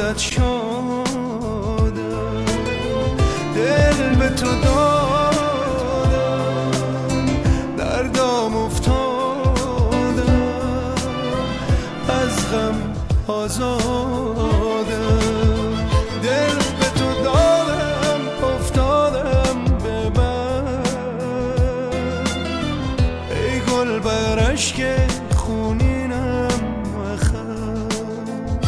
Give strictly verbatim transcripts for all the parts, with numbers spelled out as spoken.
یادت شدم، دل به تو دادم، دردام افتادم، از غم آزادم، دل به تو دادم، افتادم به من، ای گل بر اشک خونینم مخم،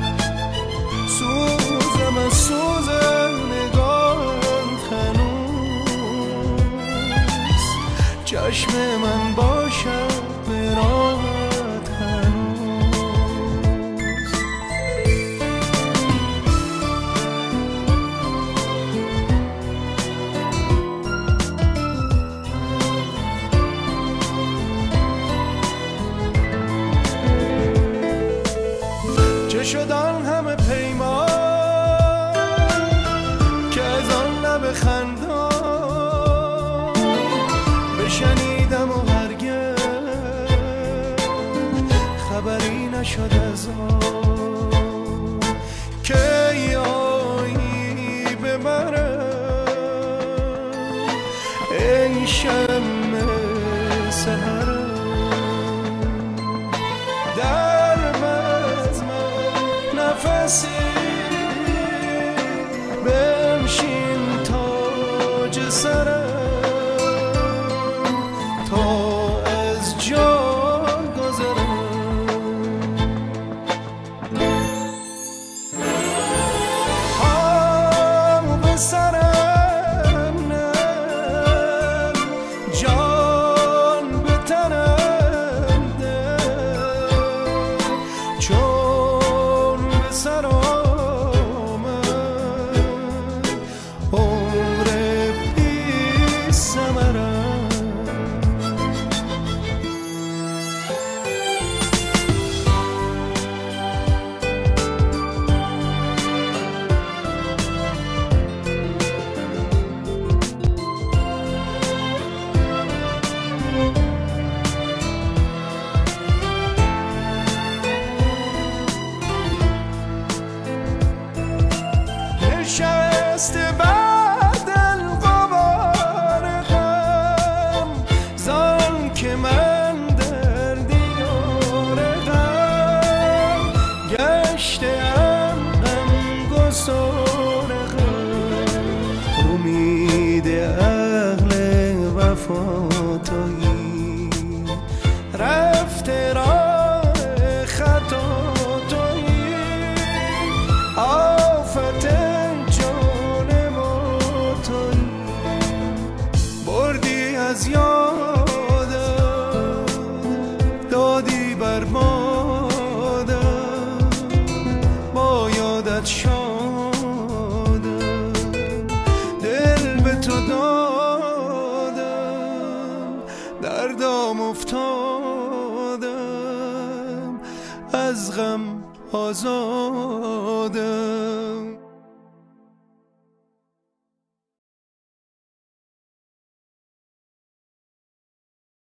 سوزم از سوز نگاهت هنوز، چشم من باشد به راهت هنوز. چه شد آن همه پیمان که از آن لب خندان بشنیدم و هرگز خبری نشد از آن که یایی ببرم، ای شمع سحرم در نفسی بنشین تاج سرم تا از جان گذرم، پامو به سرم نه جان به تنم ده، چون سر آمد عمر بی ثمرم، نشسته بر دل غبار غم، زان که من در دیار غم گشتم، غم گسار غم، امید اهل وفا تویی، رفته راه خطا تویی، آفت از یادم دادی بر مادم، با یادت شدم، دل به تو دادم، دردام افتادم، از غم آزادم.